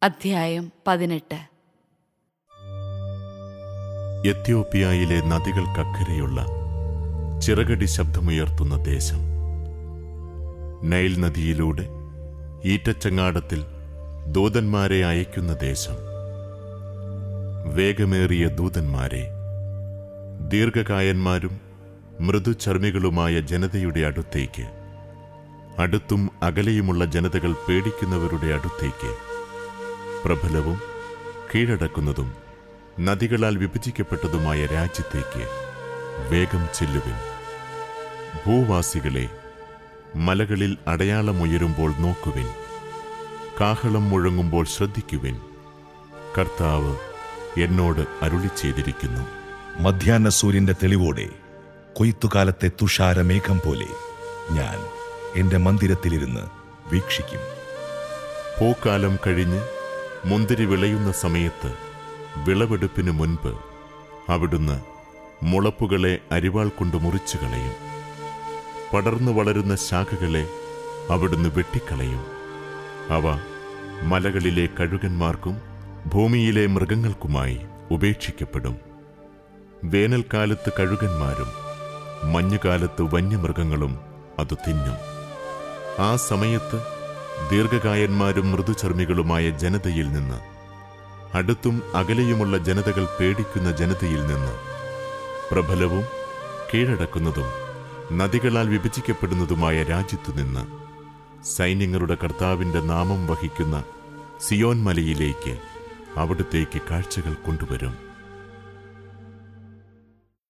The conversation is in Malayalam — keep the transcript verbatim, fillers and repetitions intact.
അധ്യായം പതിനെട്ട്. എത്യോപ്യയിലെ നദികൾക്കക്കരെയുള്ള ചിറകടി ശബ്ദമുയർത്തുന്ന ദേശം, നൈൽ നദിയിലൂടെ ഈറ്റച്ചങ്ങാടത്തിൽ ദൂതന്മാരെ അയക്കുന്ന ദേശം, വേഗമേറിയ ദൂതന്മാരെ, ദീർഘകായന്മാരും മൃദുചർമ്മികളുമായ ജനതയുടെ അടുത്തേക്ക്, അടുത്തും അകലെയുമുള്ള ജനതകൾ പേടിക്കുന്നവരുടെ അടുത്തേക്ക്, പ്രബലവും കീഴടക്കുന്നതും നദികളാൽ വിഭജിക്കപ്പെട്ടതുമായ രാജ്യത്തേക്ക് വേഗം ചെല്ലുവിൻ. ഭൂവാസികളെ, മലകളിൽ അടയാളമുയരുമ്പോൾ നോക്കുവിൻ, കാഹളം മുഴങ്ങുമ്പോൾ ശ്രദ്ധിക്കുവിൻ. കർത്താവ് എന്നോട് അരുളി ചെയ്തിരിക്കുന്നു. മധ്യാഹ്ന സൂര്യന്റെ തെളിവോടെ കൊയ്ത്തുകാലത്തെ തുഷാരമേഘം പോലെ ഞാൻ എന്റെ മന്ദിരത്തിലിരുന്ന് വീക്ഷിക്കും. പൂക്കാലം കഴിഞ്ഞ് മുന്തിരി വിളയുന്ന സമയത്ത് വിളവെടുപ്പിനു മുൻപ് അവിടുന്ന് മുളപ്പുകളെ അരിവാൾ കൊണ്ട് മുറിച്ചു കളയും. പടർന്നു വളരുന്ന ശാഖകളെ അവിടുന്ന് വെട്ടിക്കളയും. അവ മലകളിലെ കഴുകന്മാർക്കും ഭൂമിയിലെ മൃഗങ്ങൾക്കുമായി ഉപേക്ഷിക്കപ്പെടും. വേനൽക്കാലത്ത് കഴുകന്മാരും മഞ്ഞുകാലത്ത് വന്യമൃഗങ്ങളും അത് തിന്നും. ആ സമയത്ത് ദീർഘകായന്മാരും മൃദുചർമ്മികളുമായ ജനതയിൽ നിന്ന്, അടുത്തും അകലെയുമുള്ള ജനതകൾ പേടിക്കുന്ന ജനതയിൽ നിന്ന്, പ്രബലവും കീഴടക്കുന്നതും നദികളാൽ വിഭജിക്കപ്പെടുന്നതുമായ രാജ്യത്തുനിന്ന്, സൈന്യങ്ങളുടെ കർത്താവിന്റെ നാമം വഹിക്കുന്ന സിയോൻ മലയിലേക്ക് അവിടുത്തേക്ക് കാഴ്ചകൾ കൊണ്ടുവരും.